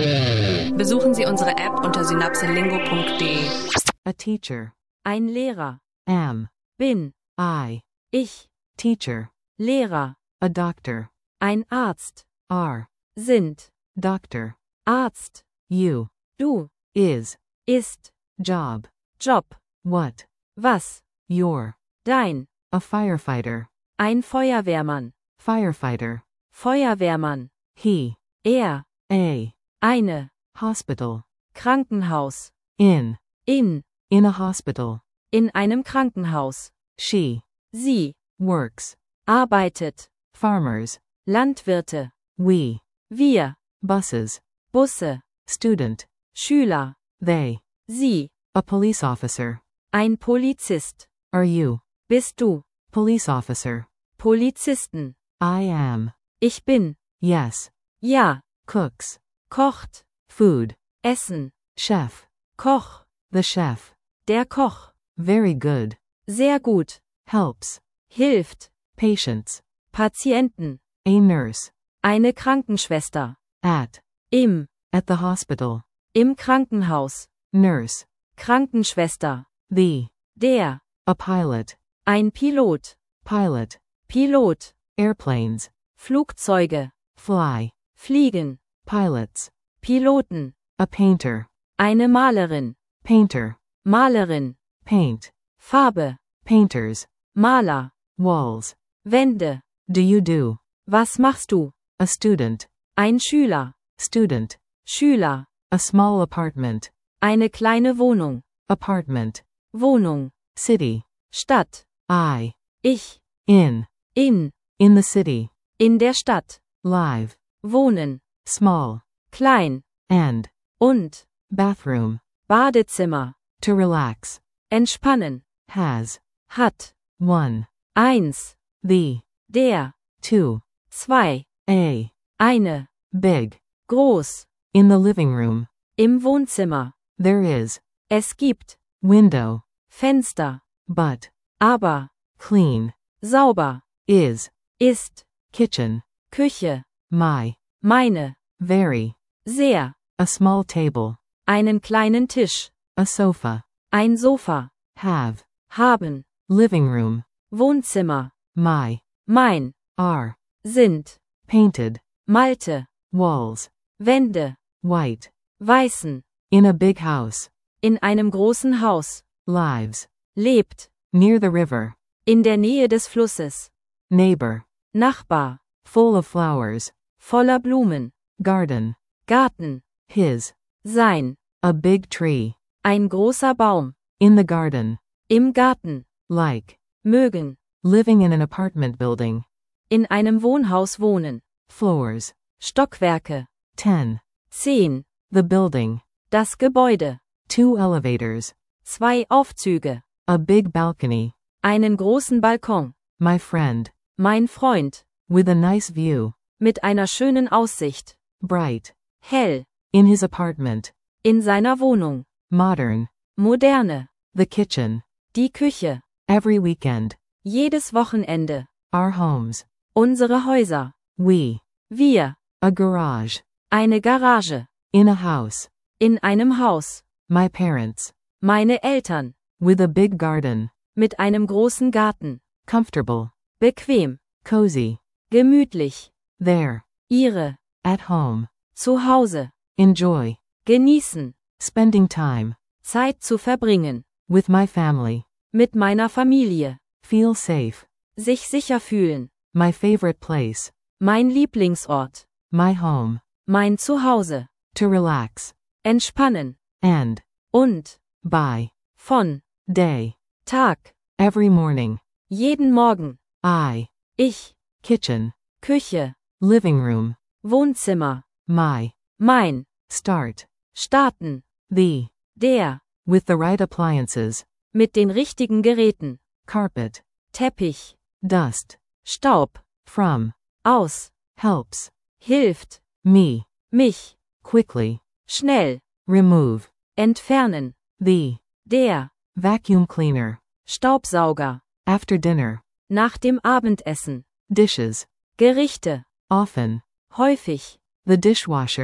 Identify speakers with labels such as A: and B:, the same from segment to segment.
A: Besuchen Sie unsere App unter synapselingo.de.
B: A teacher.
C: Ein Lehrer.
B: Am.
C: Bin.
B: I.
C: Ich.
B: Teacher.
C: Lehrer.
B: A doctor.
C: Ein Arzt.
B: Are.
C: Sind.
B: Doctor.
C: Arzt.
B: You.
C: Du.
B: Is.
C: Ist.
B: Job.
C: Job.
B: What.
C: Was.
B: Your.
C: Dein.
B: A firefighter.
C: Ein Feuerwehrmann.
B: Firefighter.
C: Feuerwehrmann.
B: He.
C: Er.
B: A.
C: Eine.
B: Hospital.
C: Krankenhaus.
B: In.
C: In.
B: In a hospital.
C: In einem Krankenhaus.
B: She.
C: Sie.
B: Works.
C: Arbeitet.
B: Farmers.
C: Landwirte.
B: We.
C: Wir.
B: Buses.
C: Busse.
B: Student.
C: Schüler.
B: They.
C: Sie.
B: A police officer.
C: Ein Polizist.
B: Are you?
C: Bist du?
B: Police officer.
C: Polizisten.
B: I am.
C: Ich bin.
B: Yes.
C: Ja.
B: Cooks.
C: Kocht.
B: Food.
C: Essen.
B: Chef.
C: Koch.
B: The chef.
C: Der Koch.
B: Very good.
C: Sehr gut.
B: Helps.
C: Hilft.
B: Patients.
C: Patienten.
B: A nurse.
C: Eine Krankenschwester.
B: At.
C: Im.
B: At the hospital.
C: Im Krankenhaus.
B: Nurse.
C: Krankenschwester.
B: The.
C: Der.
B: A pilot.
C: Ein Pilot.
B: Pilot.
C: Pilot.
B: Airplanes.
C: Flugzeuge.
B: Fly.
C: Fliegen.
B: Pilots.
C: Piloten.
B: A painter.
C: Eine Malerin.
B: Painter.
C: Malerin.
B: Paint.
C: Farbe.
B: Painters.
C: Maler.
B: Walls.
C: Wände.
B: Do you do?
C: Was machst du?
B: A student.
C: Ein Schüler.
B: Student.
C: Schüler.
B: A small apartment.
C: Eine kleine Wohnung.
B: Apartment.
C: Wohnung.
B: City.
C: Stadt.
B: I.
C: Ich.
B: In.
C: In.
B: In the city.
C: In der Stadt.
B: Live.
C: Wohnen.
B: Small.
C: Klein.
B: And.
C: Und.
B: Bathroom.
C: Badezimmer.
B: To relax.
C: Entspannen.
B: Has.
C: Hat.
B: One.
C: Eins.
B: The.
C: Der.
B: Two.
C: Zwei.
B: A.
C: Eine.
B: Big.
C: Groß.
B: In the living room.
C: Im Wohnzimmer.
B: There is.
C: Es gibt.
B: Window.
C: Fenster.
B: But.
C: Aber.
B: Clean.
C: Sauber.
B: Is.
C: Ist.
B: Kitchen.
C: Küche.
B: My.
C: Meine.
B: Very.
C: Sehr.
B: A small table.
C: Einen kleinen Tisch.
B: A sofa.
C: Ein Sofa.
B: Have.
C: Haben.
B: Living room.
C: Wohnzimmer.
B: My.
C: Mein.
B: Are.
C: Sind.
B: Painted.
C: Malte.
B: Walls.
C: Wände.
B: White.
C: Weißen.
B: In a big house.
C: In einem großen Haus.
B: Lives.
C: Lebt.
B: Near the river.
C: In der Nähe des Flusses.
B: Neighbor.
C: Nachbar.
B: Full of flowers.
C: Voller Blumen.
B: Garden.
C: Garten.
B: His.
C: Sein.
B: A big tree.
C: Ein großer Baum.
B: In the garden.
C: Im Garten.
B: Like.
C: Mögen.
B: Living in an apartment building.
C: In einem Wohnhaus wohnen.
B: Floors.
C: Stockwerke.
B: 10.
C: 10.
B: The building.
C: Das Gebäude.
B: 2 elevators.
C: 2 Aufzüge.
B: A big balcony.
C: Einen großen Balkon.
B: My friend.
C: Mein Freund.
B: With a nice view.
C: Mit einer schönen Aussicht.
B: Bright.
C: Hell.
B: In his apartment.
C: In seiner Wohnung.
B: Modern.
C: Moderne.
B: The kitchen.
C: Die Küche.
B: Every weekend.
C: Jedes Wochenende.
B: Our homes.
C: Unsere Häuser.
B: We.
C: Wir.
B: A garage.
C: Eine Garage.
B: In a house.
C: In einem Haus.
B: My parents.
C: Meine Eltern.
B: With a big garden.
C: Mit einem großen Garten.
B: Comfortable.
C: Bequem.
B: Cozy.
C: Gemütlich.
B: There.
C: Ihre.
B: At home.
C: Zu Hause.
B: Enjoy.
C: Genießen.
B: Spending time.
C: Zeit zu verbringen.
B: With my family.
C: Mit meiner Familie.
B: Feel safe.
C: Sich sicher fühlen.
B: My favorite place.
C: Mein Lieblingsort.
B: My home.
C: Mein Zuhause.
B: To relax.
C: Entspannen.
B: And.
C: Und.
B: By.
C: Von.
B: Day.
C: Tag.
B: Every morning.
C: Jeden Morgen.
B: I.
C: Ich.
B: Kitchen.
C: Küche.
B: Living room.
C: Wohnzimmer.
B: My.
C: Mein.
B: Start.
C: Starten.
B: The.
C: Der.
B: With the right appliances.
C: Mit den richtigen Geräten.
B: Carpet.
C: Teppich.
B: Dust.
C: Staub.
B: From.
C: Aus.
B: Helps.
C: Hilft.
B: Me.
C: Mich.
B: Quickly.
C: Schnell.
B: Remove.
C: Entfernen.
B: The.
C: Der.
B: Vacuum cleaner.
C: Staubsauger.
B: After dinner.
C: Nach dem Abendessen.
B: Dishes.
C: Gerichte.
B: Often.
C: Häufig.
B: The dishwasher.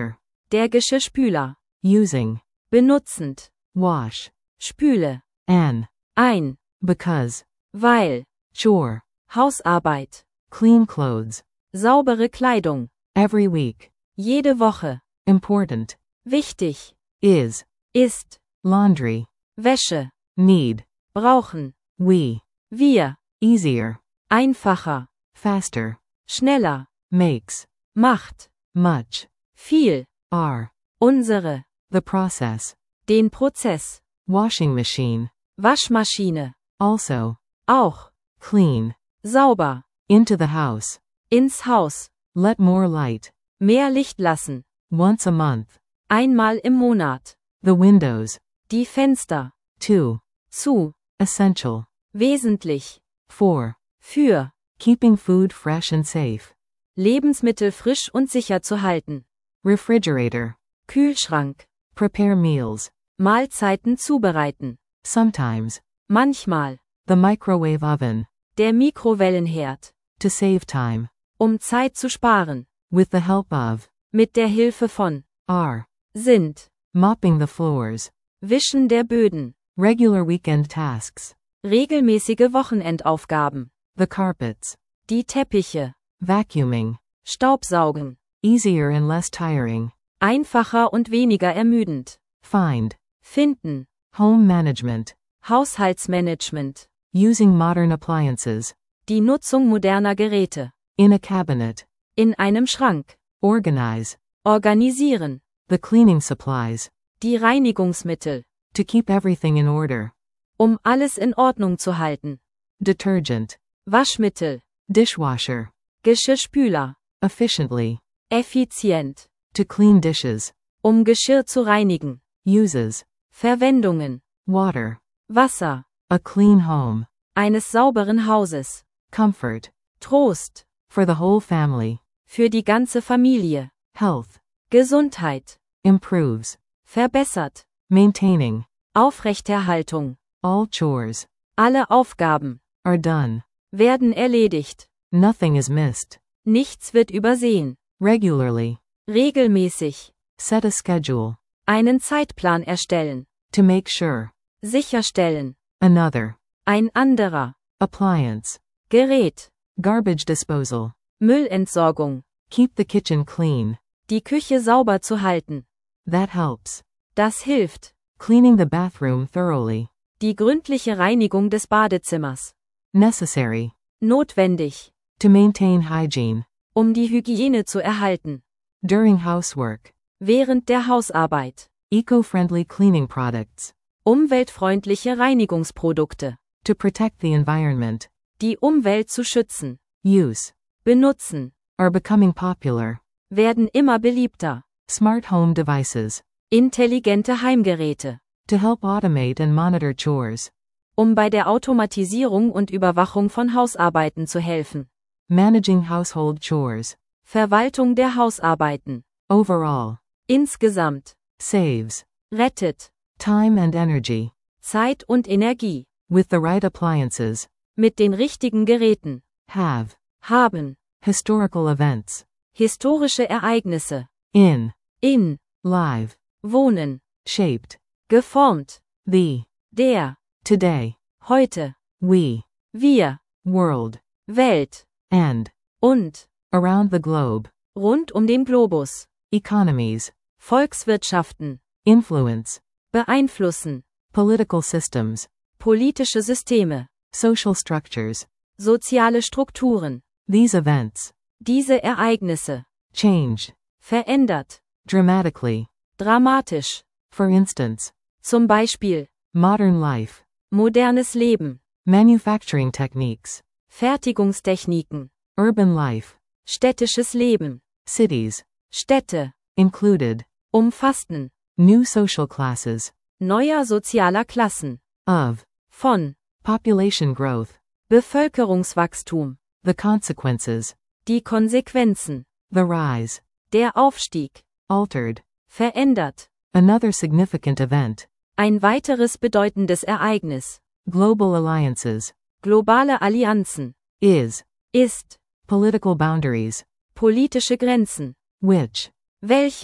C: Der Geschirrspüler.
B: using,
C: Benutzend.
B: wash,
C: Spüle.
B: an,
C: Ein.
B: because,
C: Weil.
B: chore,
C: Hausarbeit.
B: clean clothes,
C: Saubere Kleidung.
B: every week,
C: Jede Woche.
B: important,
C: Wichtig.
B: is,
C: Ist.
B: laundry,
C: Wäsche.
B: need,
C: Brauchen.
B: we,
C: Wir.
B: easier,
C: Einfacher.
B: faster,
C: Schneller.
B: makes,
C: Macht.
B: much,
C: Viel.
B: are,
C: Unsere.
B: the process,
C: Den Prozess.
B: washing machine,
C: Waschmaschine.
B: also,
C: Auch.
B: clean,
C: Sauber.
B: into the house,
C: Ins Haus.
B: let more light,
C: Mehr Licht lassen.
B: once a month,
C: Einmal im Monat.
B: the windows,
C: Die Fenster.
B: to,
C: Zu.
B: essential,
C: Wesentlich.
B: for,
C: Für.
B: keeping food fresh and safe,
C: Lebensmittel frisch und sicher zu halten.
B: refrigerator,
C: Kühlschrank.
B: prepare meals,
C: Mahlzeiten zubereiten.
B: sometimes,
C: Manchmal.
B: the microwave oven,
C: Der Mikrowellenherd.
B: to save time,
C: Zeit zu sparen.
B: with the help of,
C: Mit der Hilfe von.
B: are,
C: Sind.
B: mopping the floors,
C: Wischen der Böden.
B: regular weekend tasks,
C: Regelmäßige Wochenendaufgaben.
B: the carpets,
C: Die Teppiche.
B: vacuuming,
C: Staubsaugen.
B: easier and less tiring,
C: Einfacher und weniger ermüdend.
B: find,
C: Finden.
B: home management,
C: Haushaltsmanagement.
B: using modern appliances,
C: Die Nutzung moderner Geräte.
B: in a cabinet,
C: In einem Schrank.
B: organize,
C: Organisieren.
B: the cleaning supplies,
C: Die Reinigungsmittel.
B: to keep everything in order,
C: Alles in Ordnung zu halten.
B: detergent,
C: Waschmittel.
B: dishwasher,
C: Geschirrspüler.
B: efficiently,
C: Effizient.
B: to clean dishes,
C: Geschirr zu reinigen.
B: uses,
C: Verwendungen.
B: water,
C: Wasser.
B: a clean home,
C: Eines sauberen Hauses.
B: comfort,
C: Trost.
B: for the whole family,
C: Für die ganze Familie.
B: health,
C: Gesundheit.
B: improves,
C: Verbessert.
B: maintaining,
C: Aufrechterhaltung.
B: all chores,
C: Alle Aufgaben.
B: are done,
C: Werden erledigt.
B: nothing is missed,
C: Nichts wird übersehen.
B: regularly,
C: Regelmäßig.
B: set a schedule,
C: Einen Zeitplan erstellen.
B: to make sure,
C: Sicherstellen.
B: another,
C: Ein anderer.
B: appliance,
C: Gerät.
B: garbage disposal,
C: Müllentsorgung.
B: keep the kitchen clean,
C: Die Küche sauber zu halten.
B: that helps,
C: Das hilft.
B: cleaning the bathroom thoroughly,
C: Die gründliche Reinigung des Badezimmers.
B: necessary,
C: Notwendig.
B: to maintain hygiene,
C: Die Hygiene zu erhalten.
B: during housework,
C: Während der Hausarbeit.
B: eco-friendly cleaning products,
C: Umweltfreundliche Reinigungsprodukte.
B: to protect the environment,
C: Die Umwelt zu schützen.
B: use,
C: Benutzen.
B: are becoming popular,
C: Werden immer beliebter.
B: smart home devices,
C: Intelligente Heimgeräte.
B: to help automate and monitor chores,
C: Bei der Automatisierung und Überwachung von Hausarbeiten zu helfen.
B: managing household chores,
C: Verwaltung der Hausarbeiten.
B: overall,
C: Insgesamt.
B: saves,
C: Rettet.
B: time and energy,
C: Zeit und Energie.
B: with the right appliances,
C: Mit den richtigen Geräten.
B: have,
C: Haben.
B: historical events,
C: Historische Ereignisse.
B: in,
C: In.
B: live,
C: Wohnen.
B: shaped,
C: Geformt.
B: the,
C: Der.
B: today,
C: Heute.
B: we,
C: Wir.
B: world,
C: Welt.
B: and,
C: Und.
B: around the globe,
C: Rund den Globus.
B: economies,
C: Volkswirtschaften.
B: influence,
C: Beeinflussen.
B: political systems,
C: Politische Systeme.
B: social structures,
C: Soziale Strukturen.
B: these events,
C: Diese Ereignisse.
B: change,
C: Verändert.
B: dramatically,
C: Dramatisch.
B: for instance,
C: Zum Beispiel.
B: modern life,
C: Modernes Leben.
B: manufacturing techniques,
C: Fertigungstechniken.
B: urban life,
C: Städtisches Leben.
B: cities,
C: Städte.
B: included,
C: Umfassten.
B: new social classes,
C: Neuer sozialer Klassen.
B: of,
C: Von.
B: population growth,
C: Bevölkerungswachstum.
B: the consequences,
C: Die Konsequenzen.
B: the rise,
C: Der Aufstieg.
B: altered,
C: Verändert.
B: another significant event,
C: Ein weiteres bedeutendes Ereignis.
B: global alliances,
C: Globale Allianzen.
B: is,
C: Ist.
B: political boundaries,
C: Politische Grenzen.
B: which,
C: Welche.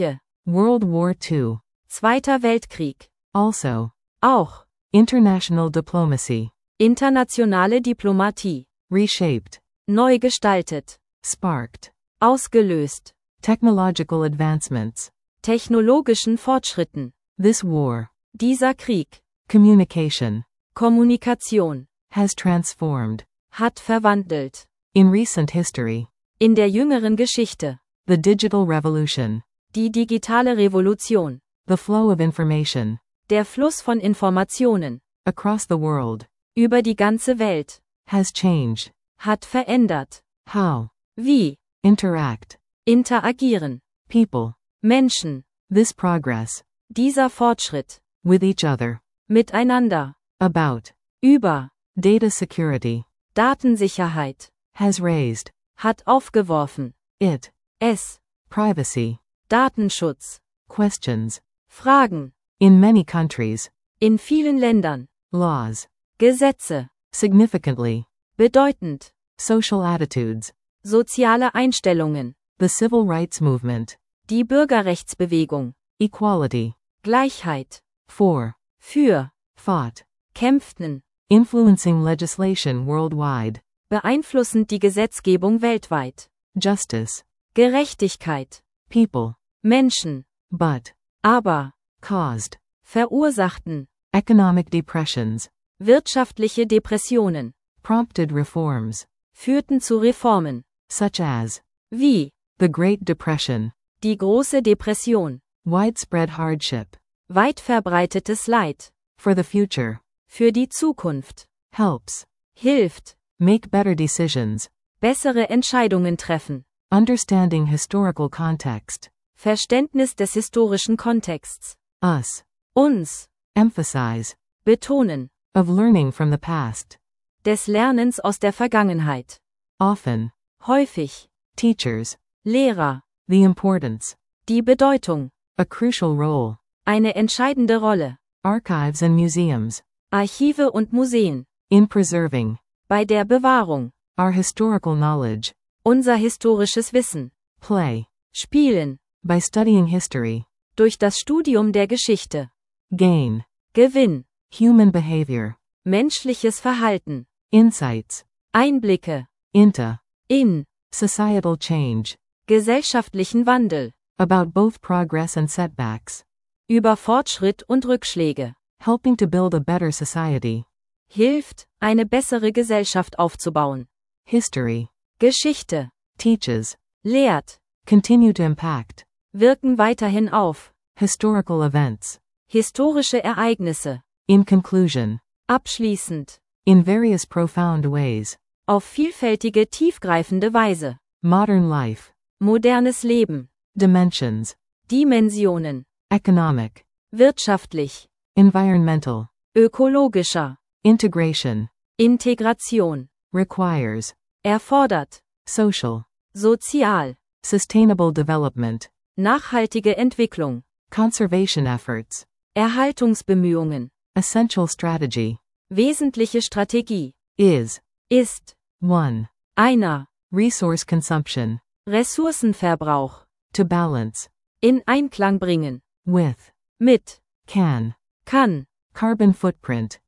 B: World War II.
C: Zweiter Weltkrieg.
B: Also.
C: Auch.
B: International diplomacy.
C: Internationale Diplomatie.
B: Reshaped.
C: Neu gestaltet.
B: Sparked.
C: Ausgelöst.
B: Technological advancements.
C: Technologischen Fortschritten.
B: This war.
C: Dieser Krieg.
B: Communication.
C: Kommunikation.
B: Has transformed.
C: Hat verwandelt.
B: In recent history.
C: In der jüngeren Geschichte.
B: The digital revolution.
C: Die digitale Revolution.
B: The flow of information.
C: Der Fluss von Informationen.
B: Across the world.
C: Über die ganze Welt.
B: Has changed.
C: Hat verändert.
B: How.
C: Wie.
B: Interact.
C: Interagieren.
B: People.
C: Menschen.
B: This progress.
C: Dieser Fortschritt.
B: With each other.
C: Miteinander.
B: About.
C: Über.
B: Data security.
C: Datensicherheit.
B: Has raised.
C: Hat aufgeworfen.
B: It.
C: Es.
B: Privacy.
C: Datenschutz.
B: Questions.
C: Fragen.
B: In many countries.
C: In vielen Ländern.
B: Laws.
C: Gesetze.
B: Significantly.
C: Bedeutend.
B: Social attitudes.
C: Soziale Einstellungen.
B: The civil rights movement.
C: Die Bürgerrechtsbewegung.
B: Equality.
C: Gleichheit.
B: For.
C: Für.
B: Fought.
C: Kämpften.
B: Influencing legislation worldwide.
C: Beeinflussend die Gesetzgebung weltweit.
B: Justice.
C: Gerechtigkeit.
B: People.
C: Menschen.
B: But.
C: Aber.
B: Caused.
C: Verursachten.
B: Economic depressions.
C: Wirtschaftliche Depressionen.
B: Prompted reforms.
C: Führten zu Reformen.
B: Such as.
C: Wie.
B: The Great Depression.
C: Die große Depression.
B: Widespread hardship.
C: Weit verbreitetes Leid.
B: For the future.
C: Für die Zukunft.
B: Helps.
C: Hilft.
B: Make better decisions.
C: Bessere Entscheidungen treffen.
B: Understanding historical context.
C: Verständnis des historischen Kontexts.
B: Us.
C: Uns.
B: Emphasize.
C: Betonen.
B: Of learning from the past.
C: Des Lernens aus der Vergangenheit.
B: Often.
C: Häufig.
B: Teachers.
C: Lehrer.
B: The importance.
C: Die Bedeutung.
B: A crucial role.
C: Eine entscheidende Rolle.
B: Archives and museums.
C: Archive und Museen.
B: In preserving.
C: Bei der Bewahrung.
B: Our historical knowledge.
C: Unser historisches Wissen.
B: Play.
C: Spielen.
B: By studying history.
C: Durch das Studium der Geschichte.
B: Gain.
C: Gewinn.
B: Human behavior.
C: Menschliches Verhalten.
B: Insights.
C: Einblicke.
B: Into.
C: In.
B: Societal change.
C: Gesellschaftlichen Wandel.
B: About both progress and setbacks.
C: Über Fortschritt und Rückschläge.
B: Helping to build a better society.
C: Hilft, eine bessere Gesellschaft aufzubauen.
B: History.
C: Geschichte.
B: Teaches.
C: Lehrt.
B: Continue to impact.
C: Wirken weiterhin auf.
B: Historical events.
C: Historische Ereignisse.
B: In conclusion.
C: Abschließend.
B: In various profound ways.
C: Auf vielfältige, tiefgreifende Weise.
B: Modern life.
C: Modernes Leben.
B: Dimensions.
C: Dimensionen.
B: Economic.
C: Wirtschaftlich.
B: Environmental.
C: Ökologischer.
B: Integration.
C: Integration.
B: Requires.
C: Erfordert.
B: Social.
C: Sozial.
B: Sustainable development.
C: Nachhaltige Entwicklung.
B: Conservation efforts.
C: Erhaltungsbemühungen.
B: Essential strategy.
C: Wesentliche Strategie.
B: Is.
C: Ist.
B: 1.
C: Einer.
B: Resource consumption.
C: Ressourcenverbrauch.
B: To balance.
C: In Einklang bringen.
B: With.
C: Mit.
B: Can.
C: Kann.
B: Carbon footprint.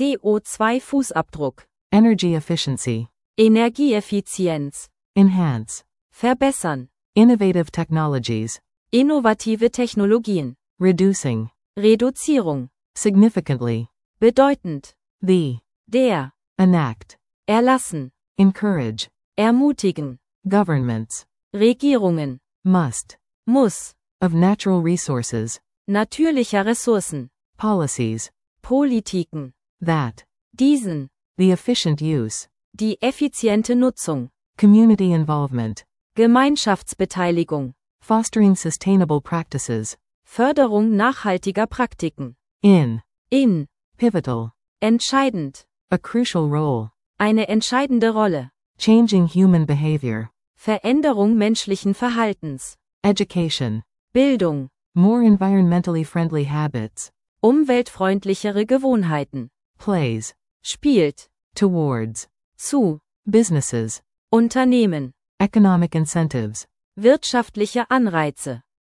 C: CO2-Fußabdruck.
B: Energy efficiency.
C: Energieeffizienz.
B: Enhance.
C: Verbessern.
B: Innovative technologies.
C: Innovative Technologien.
B: Reducing.
C: Reduzierung.
B: Significantly.
C: Bedeutend.
B: The.
C: Der.
B: Enact.
C: Erlassen.
B: Encourage.
C: Ermutigen.
B: Governments.
C: Regierungen.
B: Must.
C: Muss.
B: Of natural resources.
C: Natürlicher Ressourcen.
B: Policies.
C: Politiken.
B: That.
C: Diesen.
B: The efficient use.
C: Die effiziente Nutzung.
B: Community involvement.
C: Gemeinschaftsbeteiligung.
B: Fostering sustainable practices.
C: Förderung nachhaltiger Praktiken.
B: In.
C: In.
B: Pivotal.
C: Entscheidend.
B: A crucial role.
C: Eine entscheidende Rolle.
B: Changing human behavior.
C: Veränderung menschlichen Verhaltens.
B: Education.
C: Bildung.
B: More environmentally friendly habits.
C: Umweltfreundlichere Gewohnheiten.
B: Plays.
C: Spielt.
B: Towards.
C: Zu.
B: Businesses.
C: Unternehmen.
B: Economic incentives.
C: Wirtschaftliche Anreize.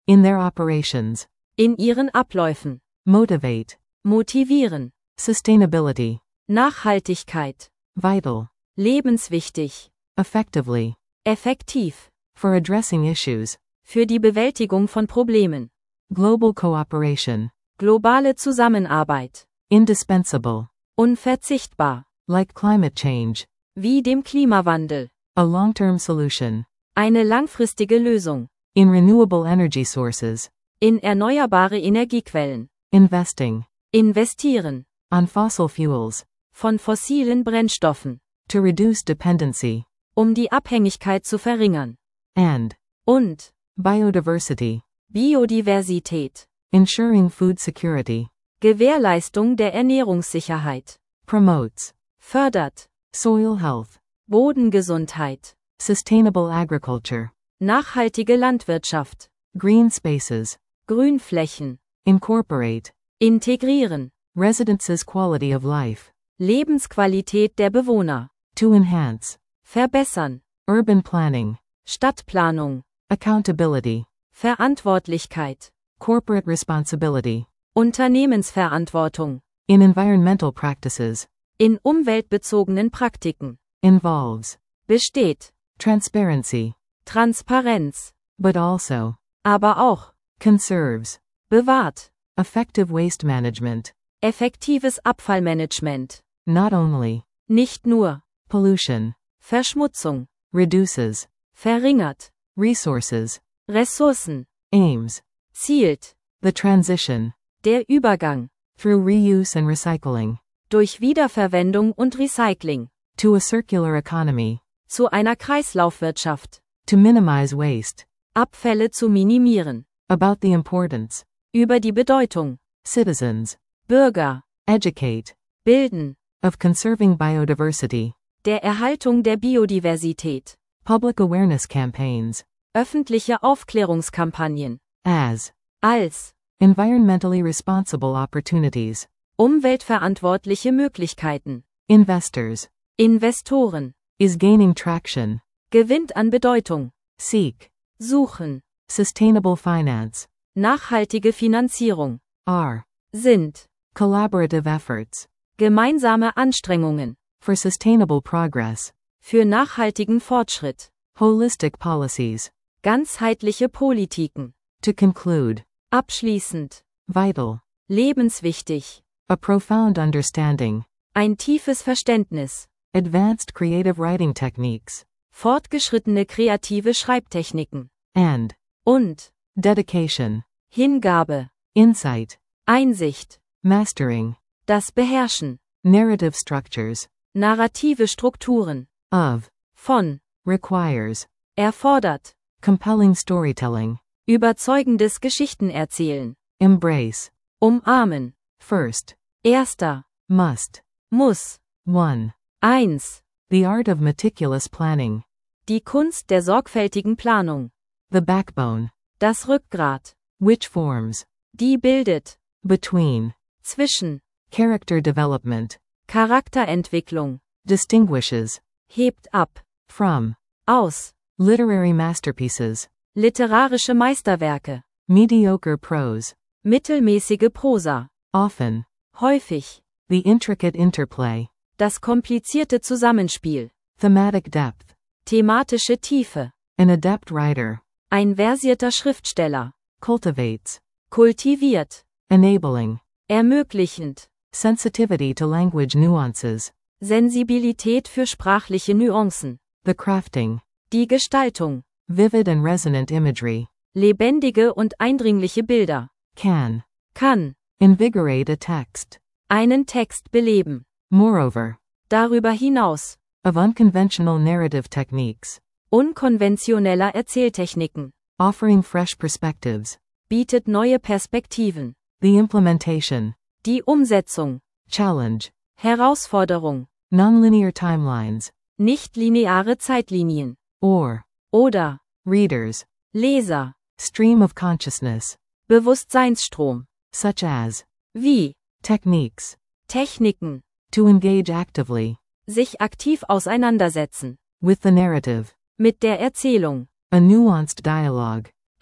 B: In their operations.
C: In ihren Abläufen.
B: Motivate.
C: Motivieren.
B: Sustainability.
C: Nachhaltigkeit.
B: Vital.
C: Lebenswichtig.
B: Effectively.
C: Effektiv.
B: For addressing issues.
C: Für die Bewältigung von Problemen.
B: Global cooperation.
C: Globale Zusammenarbeit.
B: Indispensable.
C: Unverzichtbar.
B: Like climate change.
C: Wie dem Klimawandel.
B: A long-term solution.
C: Eine langfristige Lösung.
B: In renewable energy sources.
C: In erneuerbare Energiequellen.
B: Investing.
C: Investieren.
B: On fossil fuels.
C: Von fossilen Brennstoffen.
B: To reduce dependency.
C: Die Abhängigkeit zu verringern.
B: And.
C: Und.
B: Biodiversity.
C: Biodiversität.
B: Ensuring food security.
C: Gewährleistung der Ernährungssicherheit.
B: Promotes.
C: Fördert.
B: Soil health.
C: Bodengesundheit.
B: Sustainable agriculture.
C: Nachhaltige Landwirtschaft.
B: Green spaces.
C: Grünflächen.
B: Incorporate.
C: Integrieren.
B: Residents' quality of life.
C: Lebensqualität der Bewohner.
B: To enhance.
C: Verbessern.
B: Urban planning.
C: Stadtplanung.
B: Accountability.
C: Verantwortlichkeit.
B: Corporate responsibility.
C: Unternehmensverantwortung.
B: In environmental practices.
C: In umweltbezogenen Praktiken.
B: Involves.
C: Besteht.
B: Transparency.
C: Transparenz.
B: But also.
C: Aber auch.
B: Conserves.
C: Bewahrt.
B: Effective waste management.
C: Effektives Abfallmanagement.
B: Not only.
C: Nicht nur.
B: Pollution.
C: Verschmutzung.
B: Reduces.
C: Verringert.
B: Resources.
C: Ressourcen.
B: Aims.
C: Zielt.
B: The transition.
C: Der Übergang.
B: Through reuse and recycling.
C: Durch Wiederverwendung und Recycling.
B: To a circular economy.
C: Zu einer Kreislaufwirtschaft.
B: To minimize waste.
C: Abfälle zu minimieren.
B: About the importance.
C: Über die Bedeutung.
B: Citizens.
C: Bürger.
B: Educate.
C: Bilden.
B: Of conserving biodiversity.
C: Der Erhaltung der Biodiversität.
B: Public awareness campaigns.
C: Öffentliche Aufklärungskampagnen.
B: As.
C: Als.
B: Environmentally responsible opportunities.
C: Umweltverantwortliche Möglichkeiten.
B: Investors.
C: Investoren.
B: Is gaining traction.
C: Gewinnt an Bedeutung.
B: Seek.
C: Suchen.
B: Sustainable finance.
C: Nachhaltige Finanzierung.
B: Are.
C: Sind.
B: Collaborative efforts.
C: Gemeinsame Anstrengungen.
B: For sustainable progress.
C: Für nachhaltigen Fortschritt.
B: Holistic policies.
C: Ganzheitliche Politiken.
B: To conclude.
C: Abschließend.
B: Vital.
C: Lebenswichtig.
B: A profound understanding.
C: Ein tiefes Verständnis.
B: Advanced creative writing techniques.
C: Fortgeschrittene kreative Schreibtechniken.
B: And.
C: Und.
B: Dedication.
C: Hingabe.
B: Insight.
C: Einsicht.
B: Mastering.
C: Das Beherrschen.
B: Narrative structures.
C: Narrative Strukturen.
B: Of.
C: Von.
B: Requires.
C: Erfordert.
B: Compelling storytelling.
C: Überzeugendes Geschichtenerzählen.
B: Embrace.
C: Umarmen.
B: First.
C: Erster.
B: Must.
C: Muss.
B: 1.
C: 1.
B: The art of meticulous planning.
C: Die Kunst der sorgfältigen Planung.
B: The backbone.
C: Das Rückgrat.
B: Which forms.
C: Die bildet.
B: Between.
C: Zwischen.
B: Character development.
C: Charakterentwicklung.
B: Distinguishes.
C: Hebt ab.
B: From.
C: Aus.
B: Literary masterpieces.
C: Literarische Meisterwerke.
B: Mediocre prose.
C: Mittelmäßige Prosa.
B: Often.
C: Häufig.
B: The intricate interplay.
C: Das komplizierte Zusammenspiel.
B: Thematic depth.
C: Thematische Tiefe.
B: An adept writer.
C: Ein versierter Schriftsteller.
B: Cultivates.
C: Kultiviert.
B: Enabling.
C: Ermöglichend.
B: Sensitivity to language nuances.
C: Sensibilität für sprachliche Nuancen.
B: The crafting.
C: Die Gestaltung.
B: Vivid and resonant imagery.
C: Lebendige und eindringliche Bilder.
B: Can.
C: Kann.
B: Invigorate a text.
C: Einen Text beleben.
B: Moreover.
C: Darüber hinaus.
B: Of unconventional narrative techniques.
C: Unkonventioneller Erzähltechniken.
B: Offering fresh perspectives.
C: Bietet neue Perspektiven.
B: The implementation.
C: Die Umsetzung.
B: Challenge.
C: Herausforderung.
B: Nonlinear timelines.
C: Nicht-lineare Zeitlinien.
B: Or.
C: Oder.
B: Readers.
C: Leser.
B: Stream of consciousness.
C: Bewusstseinsstrom.
B: Such as.
C: Wie.
B: Techniques.
C: Techniken.
B: To engage actively.
C: Sich aktiv auseinandersetzen.
B: With the narrative.
C: Mit der Erzählung.
B: A nuanced dialogue.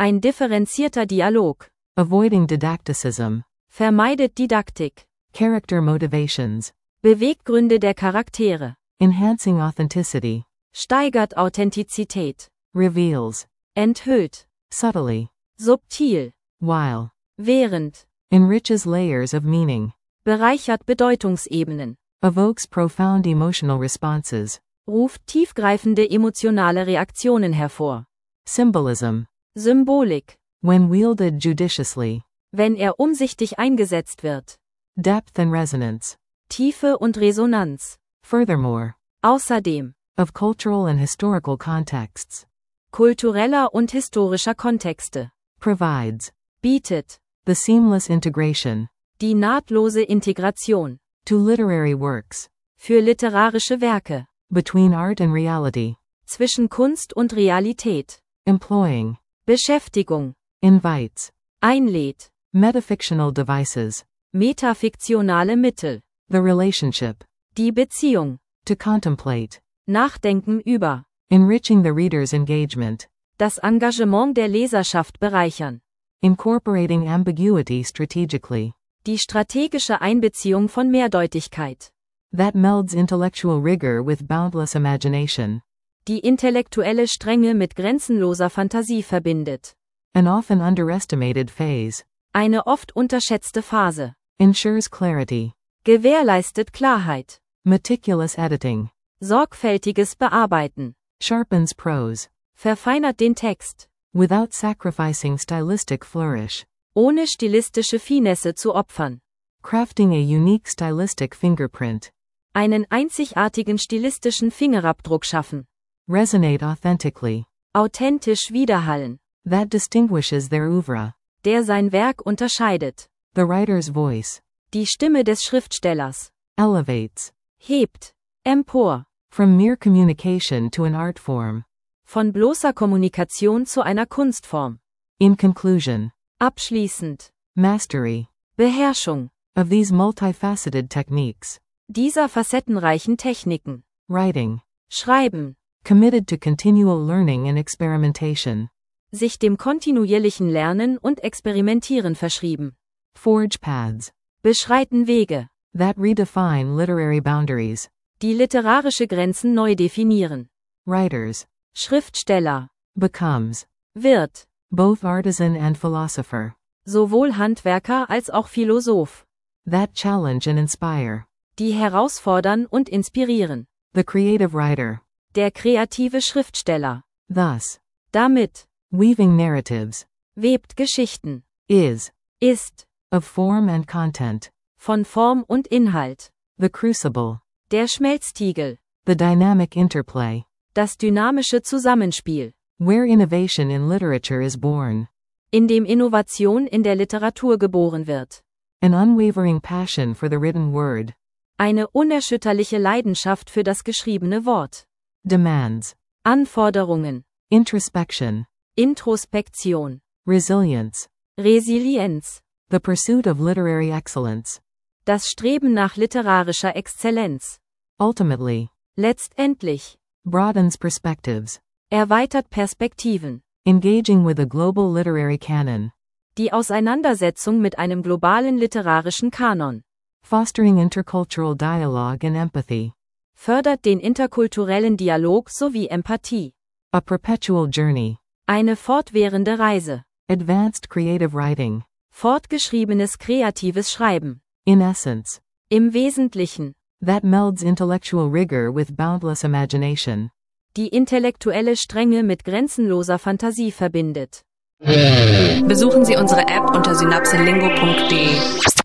C: Ein differenzierter Dialog.
B: Avoiding didacticism.
C: Vermeidet Didaktik.
B: Character motivations.
C: Beweggründe der Charaktere.
B: Enhancing authenticity.
C: Steigert Authentizität.
B: Reveals.
C: Enthüllt.
B: Subtly.
C: Subtil.
B: While.
C: Während.
B: Enriches layers of meaning.
C: Bereichert Bedeutungsebenen.
B: Evokes profound emotional responses.
C: Ruft tiefgreifende emotionale Reaktionen hervor.
B: Symbolism.
C: Symbolik.
B: When wielded judiciously.
C: Wenn er umsichtig eingesetzt wird.
B: Depth and resonance.
C: Tiefe und Resonanz.
B: Furthermore.
C: Außerdem.
B: Of cultural and historical contexts.
C: Kultureller und historischer Kontexte.
B: Provides.
C: Bietet.
B: The seamless integration.
C: Die nahtlose Integration.
B: To literary works.
C: Für literarische Werke.
B: Between art and reality.
C: Zwischen Kunst und Realität.
B: Employing.
C: Beschäftigung.
B: Invites.
C: Einlädt.
B: Metafictional devices.
C: Metafiktionale Mittel.
B: The relationship.
C: Die Beziehung.
B: To contemplate.
C: Nachdenken über.
B: Enriching the reader's engagement.
C: Das Engagement der Leserschaft bereichern.
B: Incorporating ambiguity strategically.
C: Die strategische Einbeziehung von Mehrdeutigkeit.
B: That melds intellectual rigor with boundless imagination.
C: Die intellektuelle Strenge mit grenzenloser Fantasie verbindet.
B: An often underestimated phase.
C: Eine oft unterschätzte Phase.
B: Ensures clarity.
C: Gewährleistet Klarheit.
B: Meticulous editing.
C: Sorgfältiges Bearbeiten.
B: Sharpens prose.
C: Verfeinert den Text.
B: Without sacrificing stylistic flourish.
C: Ohne stilistische Finesse zu opfern.
B: Crafting a unique stylistic fingerprint.
C: Einen einzigartigen stilistischen Fingerabdruck schaffen.
B: Resonate authentically.
C: Authentisch widerhallen.
B: That distinguishes their oeuvre.
C: Der sein Werk unterscheidet.
B: The writer's voice.
C: Die Stimme des Schriftstellers.
B: Elevates.
C: Hebt. Empor.
B: From mere communication to an art form.
C: Von bloßer Kommunikation zu einer Kunstform.
B: In conclusion.
C: Abschließend.
B: Mastery.
C: Beherrschung.
B: Of these multifaceted techniques.
C: Dieser facettenreichen Techniken.
B: Writing.
C: Schreiben.
B: Committed to continual learning and experimentation.
C: Sich dem kontinuierlichen Lernen und Experimentieren verschrieben.
B: Forge paths.
C: Beschreiten Wege.
B: That redefine literary boundaries.
C: Die literarische Grenzen neu definieren.
B: Writers.
C: Schriftsteller.
B: Becomes.
C: Wird.
B: Both artisan and philosopher.
C: Sowohl Handwerker als auch Philosoph.
B: That challenge and inspire.
C: Die herausfordern und inspirieren.
B: The creative writer.
C: Der kreative Schriftsteller.
B: Thus.
C: Damit.
B: Weaving narratives.
C: Webt Geschichten.
B: Is.
C: Ist.
B: Of form and content.
C: Von Form und Inhalt.
B: The crucible.
C: Der Schmelztiegel.
B: The dynamic interplay.
C: Das dynamische Zusammenspiel.
B: Where innovation in literature is born.
C: In dem Innovation in der Literatur geboren wird.
B: An unwavering passion for the written word.
C: Eine unerschütterliche Leidenschaft für das geschriebene Wort.
B: Demands.
C: Anforderungen.
B: Introspection.
C: Introspektion.
B: Resilience.
C: Resilienz.
B: The pursuit of literary excellence.
C: Das Streben nach literarischer Exzellenz.
B: Ultimately.
C: Letztendlich.
B: Broadens perspectives.
C: Erweitert Perspektiven.
B: Engaging with a global literary canon.
C: Die Auseinandersetzung mit einem globalen literarischen Kanon.
B: Fostering intercultural dialogue and empathy.
C: Fördert den interkulturellen Dialog sowie Empathie.
B: A perpetual journey.
C: Eine fortwährende Reise.
B: Advanced creative writing.
C: Fortgeschriebenes kreatives Schreiben.
B: In essence.
C: Im Wesentlichen.
B: That melds intellectual rigor with boundless imagination.
C: Die intellektuelle Strenge mit grenzenloser Fantasie verbindet.
A: Besuchen Sie unsere App unter synapselingo.de.